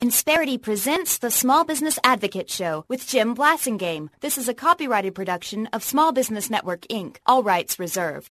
Insperity presents the Small Business Advocate Show with Jim Blasingame. This is a copyrighted production of Small Business Network, Inc. All rights reserved.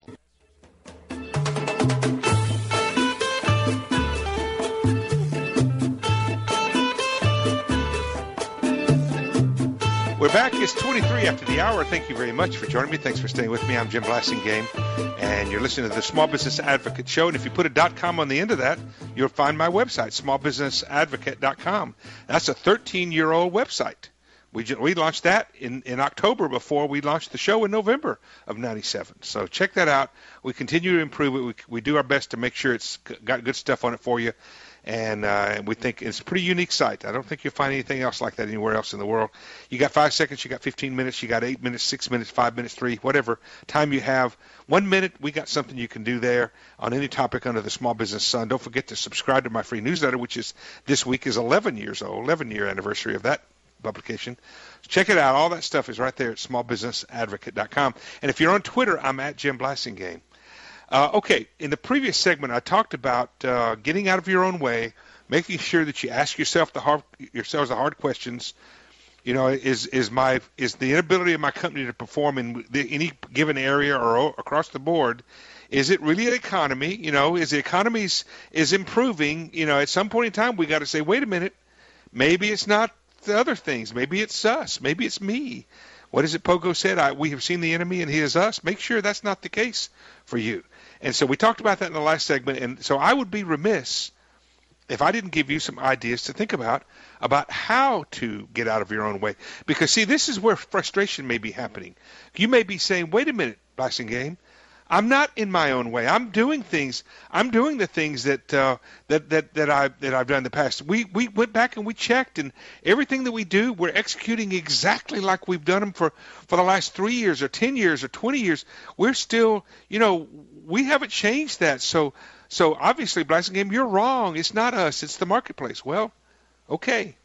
We're back. It's 23 after the hour. Thank you very much for joining me. Thanks for staying with me. I'm Jim Blasingame, and you're listening to the Small Business Advocate Show. And if you put a .com on the end of that, you'll find my website, smallbusinessadvocate.com. That's a 13-year-old website. We launched that in October before we launched the show in November of 97. So check that out. We continue to improve it. We do our best to make sure it's got good stuff on it for you. And we think it's a pretty unique site. I don't think you'll find anything else like that anywhere else in the world. You got 5 seconds, you got 15 minutes, you got 8 minutes, 6 minutes, 5 minutes, 3, whatever time you have. 1 minute, we got something you can do there on any topic under the small business sun. Don't forget to subscribe to my free newsletter, which is this week is 11 years old, 11-year anniversary of that publication. Check it out. All that stuff is right there at smallbusinessadvocate.com. And if you're on Twitter, I'm at Jim Blasingame. Okay, in the previous segment, I talked about getting out of your own way, making sure that you ask yourselves the hard questions. You know, is the inability of my company to perform in any given area or across the board, is it really an economy? You know, is the economy is improving? You know, at some point in time, we got to say, wait a minute, maybe it's not the other things. Maybe it's us. Maybe it's me. What is it Pogo said? We have seen the enemy and he is us. Make sure that's not the case for you. And so we talked about that in the last segment. And so I would be remiss if I didn't give you some ideas to think about how to get out of your own way. Because, see, this is where frustration may be happening. You may be saying, wait a minute, Blasingame, I'm not in my own way. I'm doing things. I'm doing the things that I've done in the past. We went back and we checked, and everything that we do, we're executing exactly like we've done them for the last 3 years or 10 years or 20 years. We're still, you know, we haven't changed that. So obviously, Blasingame, you're wrong. It's not us. It's the marketplace. Well, okay,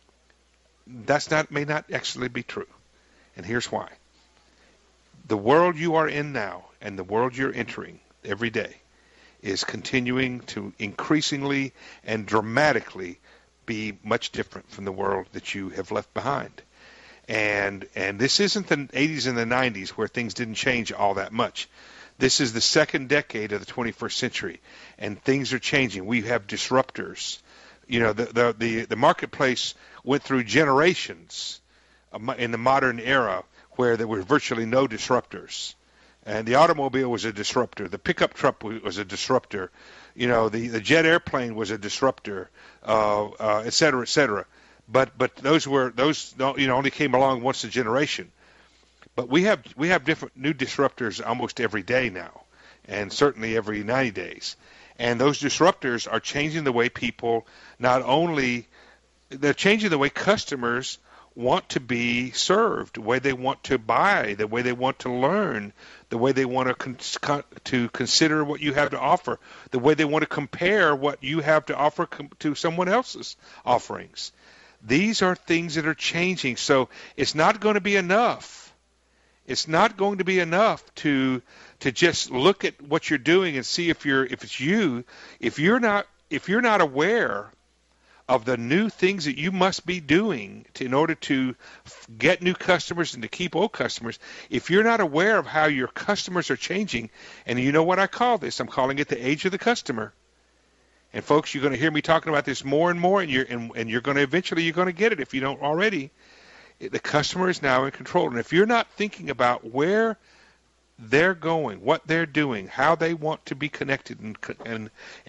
may not actually be true, and here's why. The world you are in now and the world you're entering every day is continuing to increasingly and dramatically be much different from the world that you have left behind. And this isn't the 80s and the 90s where things didn't change all that much. This is the second decade of the 21st century, and things are changing. We have disruptors. You know, the marketplace went through generations in the modern era where there were virtually no disruptors. And the automobile was a disruptor. The pickup truck was a disruptor. You know, the jet airplane was a disruptor, et cetera, et cetera. But those only came along once a generation. But we have different new disruptors almost every day now, and certainly every 90 days. And those disruptors are changing the way people they're changing the way customers want to be served, the way they want to buy, the way they want to learn, the way they want to consider what you have to offer, the way they want to compare what you have to offer to someone else's offerings. These are things that are changing, so it's not going to be enough. It's not going to be enough to just look at what you're doing and see if you're not aware of the new things that you must be doing in order to get new customers and to keep old customers. If you're not aware of how your customers are changing, and you know what I call this? I'm calling it the age of the customer. And folks, you're going to hear me talking about this more and more, and you're going to eventually get it if you don't already. The customer is now in control, and if you're not thinking about where they're going, what they're doing, how they want to be connected and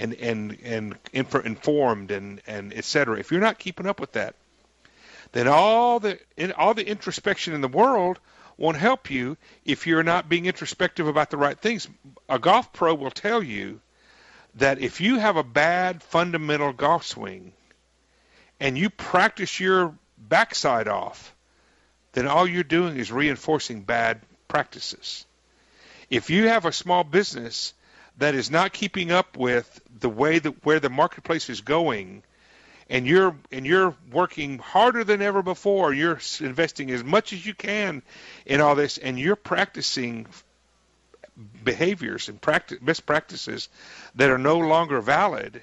informed and et cetera. If you're not keeping up with that, then all the introspection in the world won't help you if you're not being introspective about the right things. A golf pro will tell you that if you have a bad fundamental golf swing and you practice your backside off, then all you're doing is reinforcing bad practices. If you have a small business that is not keeping up with the way where the marketplace is going, and you're working harder than ever before, you're investing as much as you can in all this, and you're practicing behaviors and best practices that are no longer valid,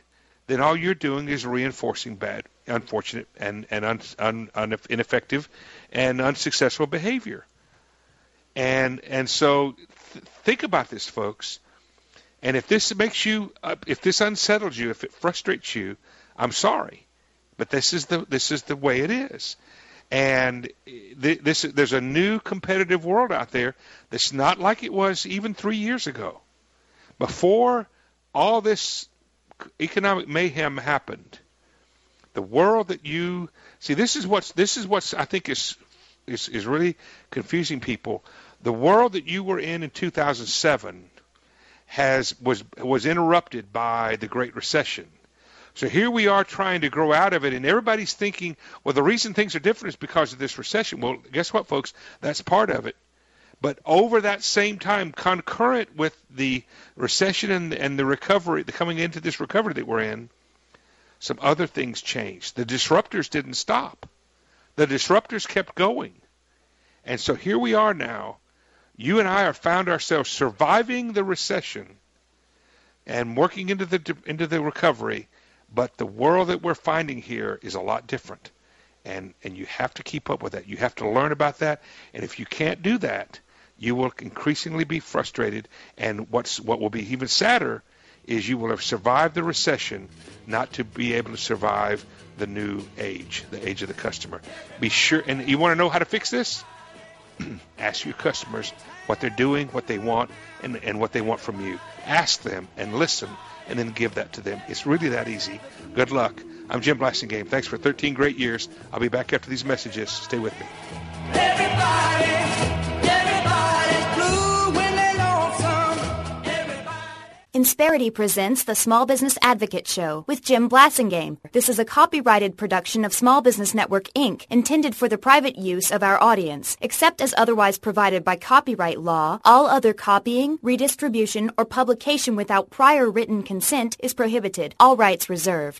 then all you're doing is reinforcing bad, unfortunate, and ineffective and unsuccessful behavior. And so think about this, folks. And if this makes you, if this unsettles you, if it frustrates you, I'm sorry, but this is the way it is. And there's a new competitive world out there that's not like it was even 3 years ago. Before all this economic mayhem happened, the world that you see, this is what's I think is really confusing people. The world that you were in 2007 was interrupted by the Great Recession. So here we are trying to grow out of it, and everybody's thinking, well, the reason things are different is because of this recession. Well, guess what, folks? That's part of it. But over that same time, concurrent with the recession and the recovery, the coming into this recovery that we're in, some other things changed. The disruptors didn't stop. The disruptors kept going. And so here we are now. You and I have found ourselves surviving the recession and working into the recovery, but the world that we're finding here is a lot different. And you have to keep up with that. You have to learn about that. And if you can't do that, you will increasingly be frustrated. And what will be even sadder is you will have survived the recession, not to be able to survive the new age, the age of the customer. Be sure, and you want to know how to fix this? Ask your customers what they're doing, what they want, and what they want from you. Ask them and listen, and then give that to them. It's really that easy. Good luck. I'm Jim Blasingame. Thanks for 13 great years. I'll be back after these messages. Stay with me. Everybody's blue when they lonesome. Insperity presents the Small Business Advocate Show with Jim Blasingame. This is a copyrighted production of Small Business Network, Inc., intended for the private use of our audience. Except as otherwise provided by copyright law, all other copying, redistribution, or publication without prior written consent is prohibited. All rights reserved.